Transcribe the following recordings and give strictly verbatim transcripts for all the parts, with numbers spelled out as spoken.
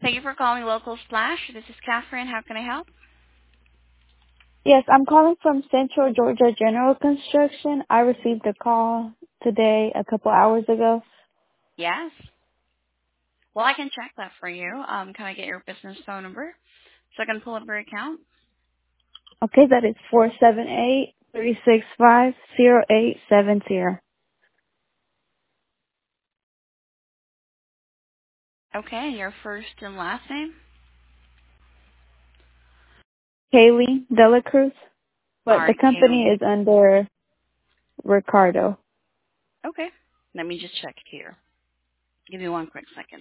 Thank you for calling Local Splash. This is Catherine. How can I help? Yes, I'm calling from Central Georgia General Construction. I received a call today a couple hours ago. Yes. Well, I can check that for you. Um, can I get your business phone number so I can pull up your account? Okay, that is four seven eight three six five zero eight seven zero. Okay, your first and last name? Kaylee Dela Cruz, All but the right, company Kaylee. is under Ricardo. Okay. Let me just check here. Give me one quick second.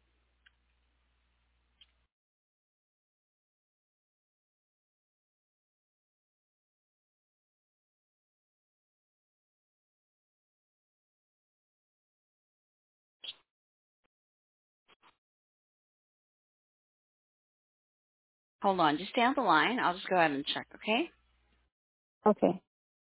Hold on. Just stay on the line. I'll just go ahead and check, okay? Okay.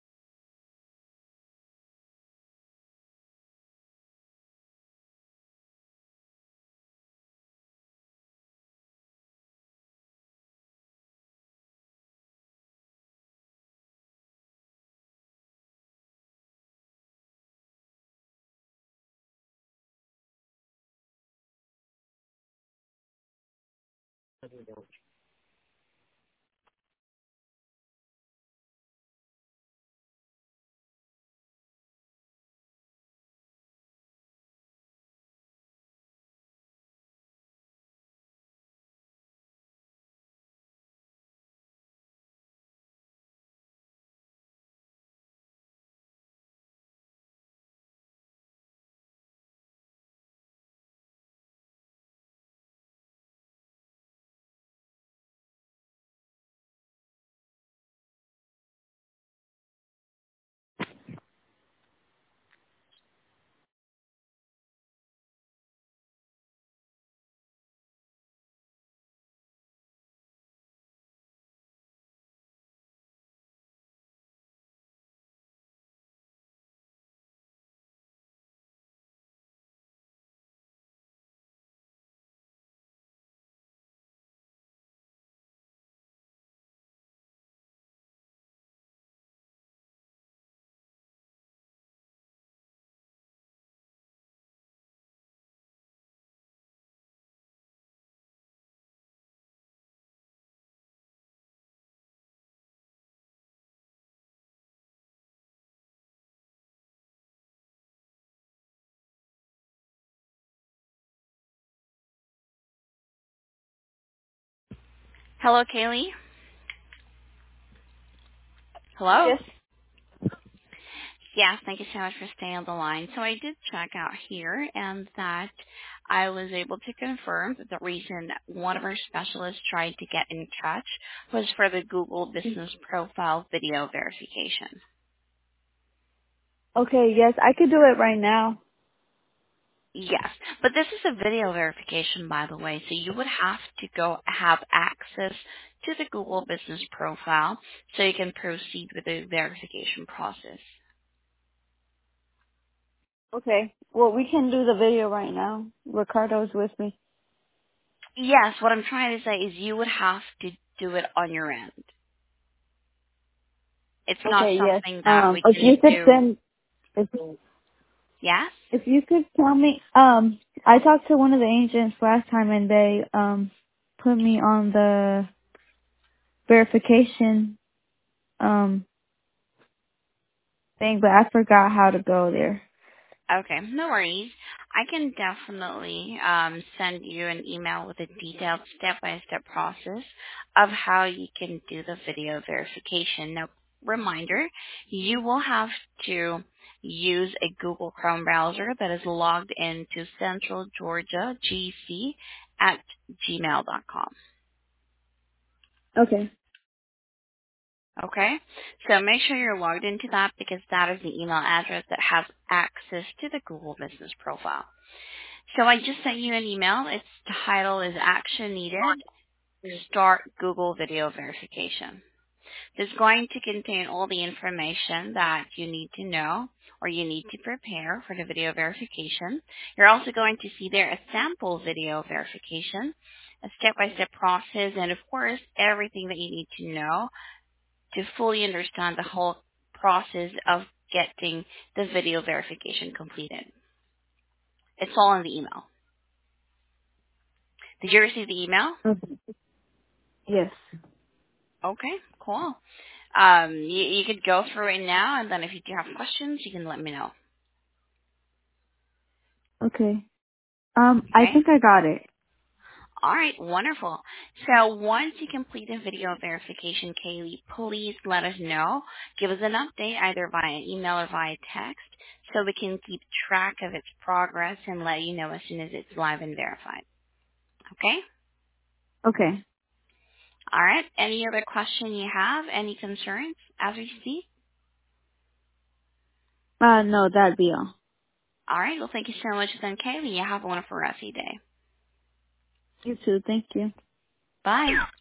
Hello, Kaylee? Hello? Yes. Yes, thank you so much for staying on the line. So I did check out here, and that I was able to confirm that the reason one of our specialists tried to get in touch was for the Google Business Profile video verification. Okay, yes, I could do it right now. Yes, but this is a video verification, by the way, so you would have to go have access to the Google Business Profile so you can proceed with the verification process. Okay. Well, we can do the video right now. Ricardo's with me. Yes, what I'm trying to say is you would have to do it on your end. It's not Okay, yes. something that Um, we if can you could do. send, if, Yes? if you could tell me, um, I talked to one of the agents last time and they, um, put me on the verification, um, thing, but I forgot how to go there. Okay, no worries. I can definitely um, send you an email with a detailed step-by-step process of how you can do the video verification. Now, reminder, you will have to use a Google Chrome browser that is logged into Central Georgia G C at gmail dot com. Okay. Okay? So make sure you're logged into that because that is the email address that has access to the Google Business Profile. So I just sent you an email. Its title is Action Needed. Start Google Video Verification. This is going to contain all the information that you need to know or you need to prepare for the video verification. You're also going to see there a sample video verification, a step-by-step process, and of course, everything that you need to know to fully understand the whole process of getting the video verification completed. It's all in the email. Did you receive the email? Okay. Yes. Okay, cool. Um, you, you could go through it now, and then if you do have questions, you can let me know. Okay. Um, I Okay? think I got it. All right, wonderful. So once you complete the video verification, Kaylee, please let us know. Give us an update either via email or via text so we can keep track of its progress and let you know as soon as it's live and verified. Okay? Okay. All right. Any other question you have? Any concerns as we speak? Uh, no, that'd be all. All right. Well, thank you so much then, Kaylee. You have a wonderful rest of your day. You too. Thank you. Bye.